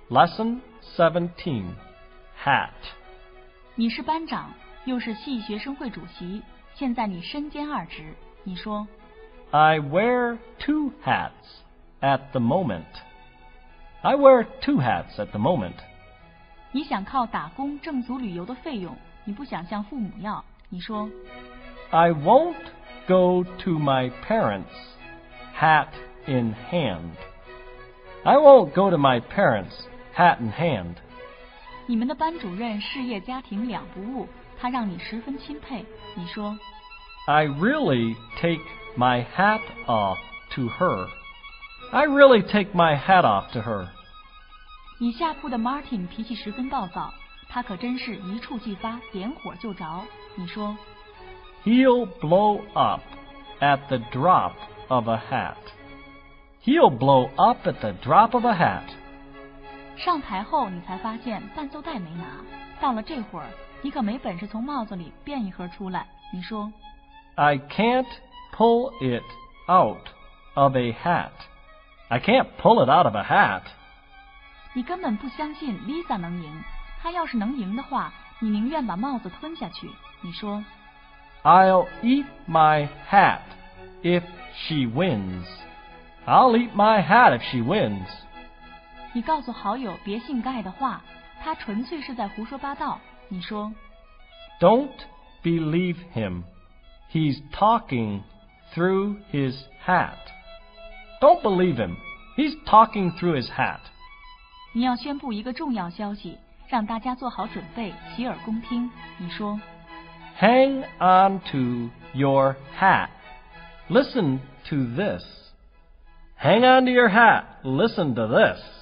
Lesson 17. Hat. 你是班长，又是系学生会主席，现在你身兼二职，你说 I wear two hats at the moment. I wear two hats at the moment. 你想靠打工挣足旅游的费用，你不想向父母要，你说 I won't go to my parents, hat in hand. I won't go to my parents, hat in hand. 你们的班主任事业家庭两不误，他让你十分钦佩，你说 I really take my hat off to her. I really take my hat off to her. 你下铺的 Martin 脾气十分暴躁，他可真是一触即发，点火就着，你说 He'll blow up at the drop of a hat. He'll blow up at the drop of a hat. 上台后你才发现伴奏带没拿，到了这会儿你可没本事从帽子里变一盒出来，你说 I can't pull it out of a hat. I can't pull it out of a hat. 你根本不相信 Lisa 能赢，她要是能赢的话，你宁愿把帽子吞下去，你说 I'll eat my hat if she wins. I'll eat my hat if she wins. 你告诉好友别信盖的话，他纯粹是在胡说八道，你说 Don't believe him. He's talking through his hat. Don't believe him. He's talking through his hat. 你要宣布一个重要消息，让大家做好准备，洗耳恭听，你说 Hang on to your hat. Listen to this. Hang on to your hat. Listen to this.